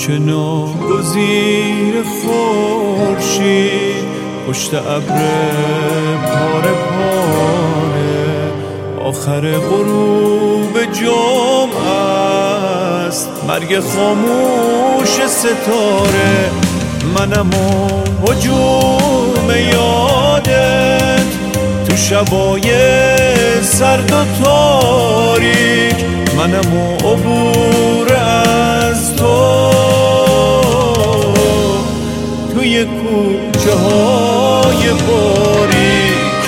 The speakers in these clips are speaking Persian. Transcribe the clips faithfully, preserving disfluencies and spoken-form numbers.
که ناگزیر خورشید پشت ابر پاره پاره آخر غروب جمعه است مرگ خاموش ستاره منم و هجوم یادت تو شبای سرد و تاریک منم و عبور از تو توی کوچه های باریک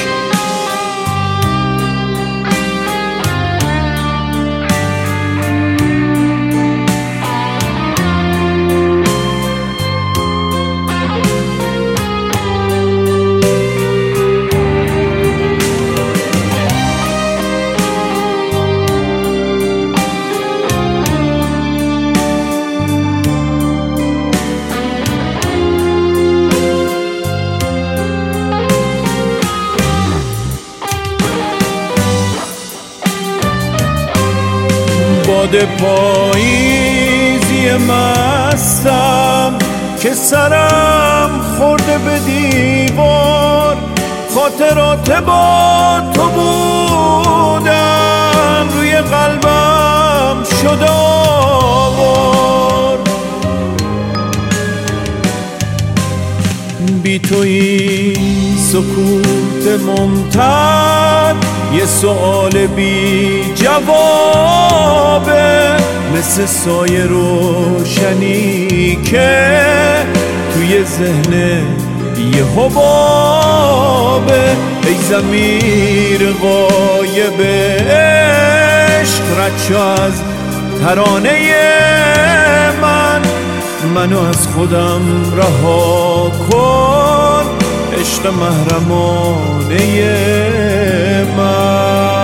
باد پاییزی مستم که سرم خورده به دیوار خاطرات با تو بودن روی قلبم شد آوار بی تو این سکوت ممتد یه سؤال بی جوابه مثل سایه روشنی که توی ذهن یه حبابه ای ضمیر غایب عشق رد شو از ترانه من منو از خودم رها کن عشق محرمانه من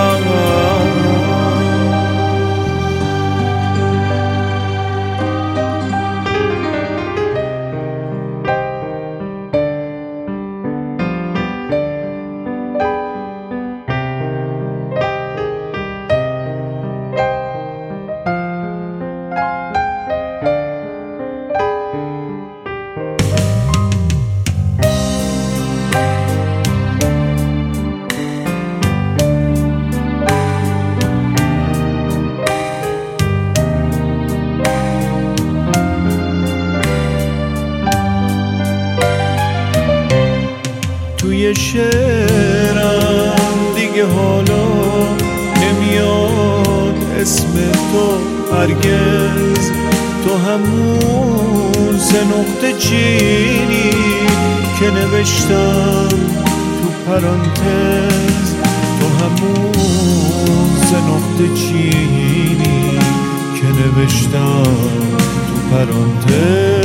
توی شعرم دیگه حالا نمیاد اسم تو هرگز تو همون سه نقطه چینی که نوشتم تو پرانتز تو همون سه نقطه چینی که نوشتم تو پرانتز